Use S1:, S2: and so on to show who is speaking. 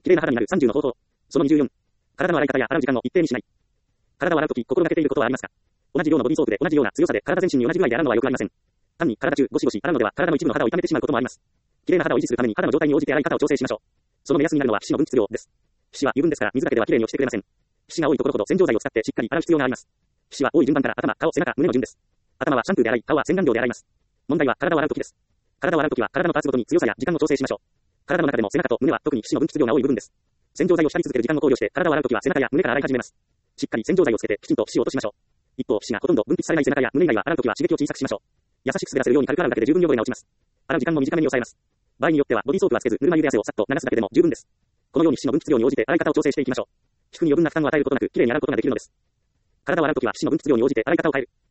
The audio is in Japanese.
S1: 綺麗な肌になる30の方法。その24。体の洗い方や洗う時間を一定にしない。体を洗うとき心がけていることはありますか？同じ量のボディーソープで同じような強さで体全身に同じぐらいで洗うのはよくありません。単に体中ゴシゴシ洗うのでは体の一部の肌を傷めてしまうこともあります。綺麗な肌を維持するために肌の状態に応じて洗い方を調整しましょう。その目安になるのは皮脂の分泌量です。皮脂は油分ですから水だけでは綺麗に落ちてくれません。皮脂が多いところほど洗浄剤を使ってしっかり洗う必要があります。皮脂は多い順番から頭、顔、背中、胸の順です。頭はシャンプーで洗い、顔は洗顔料で洗います。問題は体を洗うときです。体を洗うときは体のパーツごとに強さや時間を調整しましょう。体の中でも背中と胸は特に皮脂の分泌量が多い部分です。洗浄剤を浸り続ける時間を考慮して体を洗うときは背中や胸から洗い始めます。しっかり洗浄剤をつけてきちんと皮脂を落としましょう。一方、皮脂がほとんど分泌されない背中や胸以外は洗うときは刺激を小さくしましょう。優しく滑らせるように軽く洗うだけで十分汚れが落ちます。洗う時間も短めに抑えます。場合によってはボディーソープはつけずぬるま湯で汗をさっと流すだけでも十分です。このように皮脂の分泌量に応じて洗い方を調整していきましょう。皮膚に余分な負担を与えることなくきれいに洗うことができるのです。体を洗うときは皮脂の分泌量に応じて洗い方を変える。